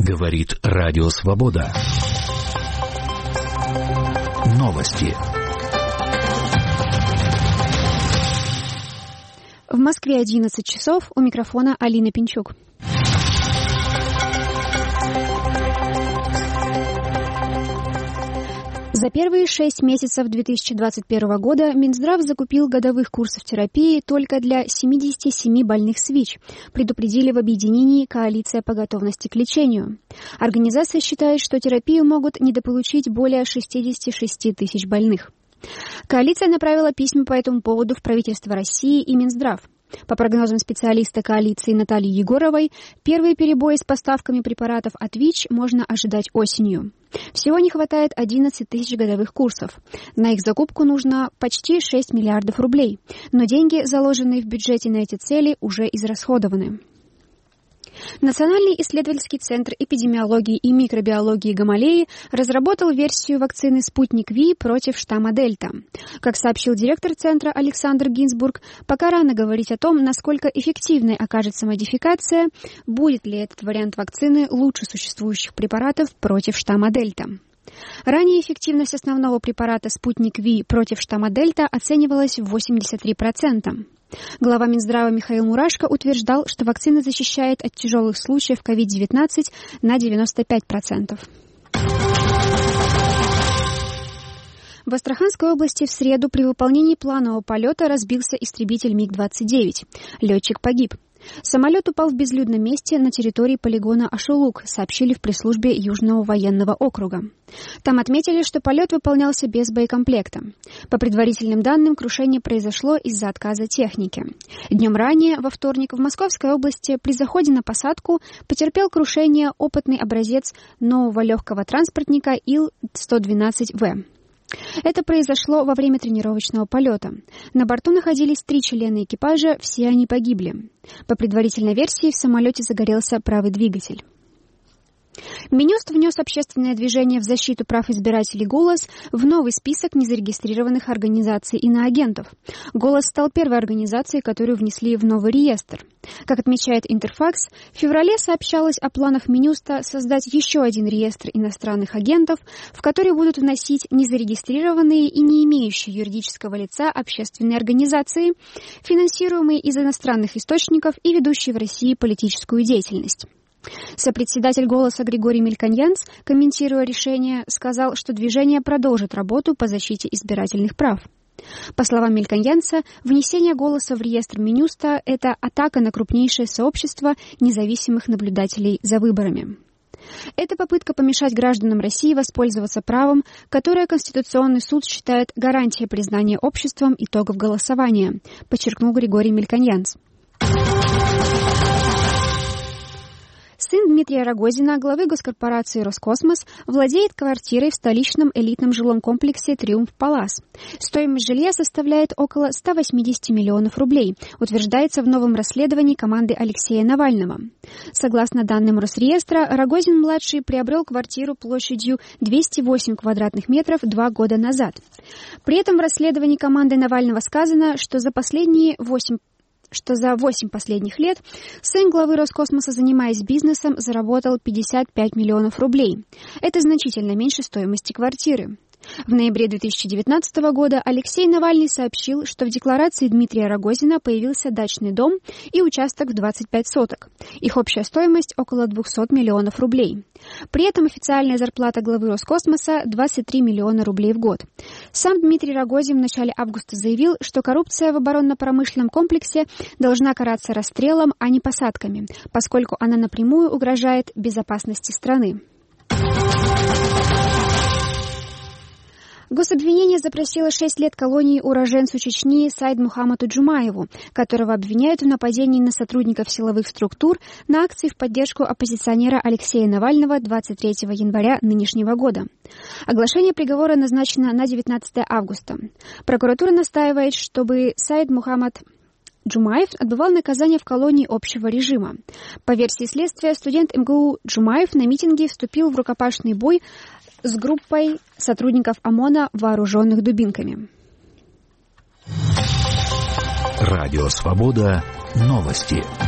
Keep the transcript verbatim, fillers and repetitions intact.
Говорит Радио Свобода. Новости. В Москве одиннадцать часов. У микрофона Алина Пинчук. За первые шесть месяцев две тысячи двадцать первого года Минздрав закупил годовых курсов терапии только для семидесяти семи больных с ВИЧ, предупредили в объединении «Коалиция по готовности к лечению». Организация считает, что терапию могут недополучить более шестидесяти шести тысяч больных. Коалиция направила письма по этому поводу в правительство России и Минздрав. По прогнозам специалиста коалиции Натальи Егоровой, первые перебои с поставками препаратов от ВИЧ можно ожидать осенью. Всего не хватает одиннадцати тысяч годовых курсов. На их закупку нужно почти шесть миллиардов рублей, но деньги, заложенные в бюджете на эти цели, уже израсходованы. Национальный исследовательский центр эпидемиологии и микробиологии Гамалеи разработал версию вакцины «Спутник Ви» против штамма Дельта. Как сообщил директор центра Александр Гинзбург, пока рано говорить о том, насколько эффективной окажется модификация, будет ли этот вариант вакцины лучше существующих препаратов против штамма Дельта. Ранее эффективность основного препарата «Спутник Ви» против штамма Дельта оценивалась в восемьдесят три процента. Глава Минздрава Михаил Мурашко утверждал, что вакцина защищает от тяжелых случаев ковид девятнадцать на девяносто пять процентов. В Астраханской области в среду при выполнении планового полета разбился истребитель миг двадцать девять. Летчик погиб. Самолет упал в безлюдном месте на территории полигона Ашулук, сообщили в пресс-службе Южного военного округа. Там отметили, что полет выполнялся без боекомплекта. По предварительным данным, крушение произошло из-за отказа техники. Днем ранее, во вторник, в Московской области при заходе на посадку потерпел крушение опытный образец нового легкого транспортника Ил сто двенадцать вэ. Это произошло во время тренировочного полета. На борту находились три члена экипажа, все они погибли. По предварительной версии, в самолете загорелся правый двигатель. Минюст внес общественное движение в защиту прав избирателей «Голос» в новый список незарегистрированных организаций иноагентов. «Голос» стал первой организацией, которую внесли в новый реестр. Как отмечает Интерфакс, в феврале сообщалось о планах Минюста создать еще один реестр иностранных агентов, в который будут вносить незарегистрированные и не имеющие юридического лица общественные организации, финансируемые из иностранных источников и ведущие в России политическую деятельность. Сопредседатель «Голоса» Григорий Мельконьянц, комментируя решение, сказал, что движение продолжит работу по защите избирательных прав. По словам Мельконьянца, внесение «Голоса» в реестр Минюста – это атака на крупнейшее сообщество независимых наблюдателей за выборами. Это попытка помешать гражданам России воспользоваться правом, которое Конституционный суд считает гарантией признания обществом итогов голосования, подчеркнул Григорий Мельконьянц. Сын Дмитрия Рогозина, главы госкорпорации «Роскосмос», владеет квартирой в столичном элитном жилом комплексе «Триумф Палас». Стоимость жилья составляет около ста восьмидесяти миллионов рублей, утверждается в новом расследовании команды Алексея Навального. Согласно данным Росреестра, Рогозин-младший приобрел квартиру площадью двести восемь квадратных метров два года назад. При этом в расследовании команды Навального сказано, что за последние восемь что за восемь последних лет сын главы Роскосмоса, занимаясь бизнесом, заработал пятьдесят пять миллионов рублей. Это значительно меньше стоимости квартиры. В ноябре две тысячи девятнадцатого года Алексей Навальный сообщил, что в декларации Дмитрия Рогозина появился дачный дом и участок в двадцать пять соток. Их общая стоимость около двухсот миллионов рублей. При этом официальная зарплата главы Роскосмоса – двадцать три миллиона рублей в год. Сам Дмитрий Рогозин в начале августа заявил, что коррупция в оборонно-промышленном комплексе должна караться расстрелом, а не посадками, поскольку она напрямую угрожает безопасности страны. Гособвинение запросило шесть лет колонии уроженцу Чечни Саид Мухаммаду Джумаеву, которого обвиняют в нападении на сотрудников силовых структур на акции в поддержку оппозиционера Алексея Навального двадцать третьего января нынешнего года. Оглашение приговора назначено на девятнадцатое августа. Прокуратура настаивает, чтобы Саид Мухаммад Джумаев отбывал наказание в колонии общего режима. По версии следствия, студент эм гэ у Джумаев на митинге вступил в рукопашный бой с группой сотрудников ОМОНа, вооруженных дубинками. Радио Свобода. Новости.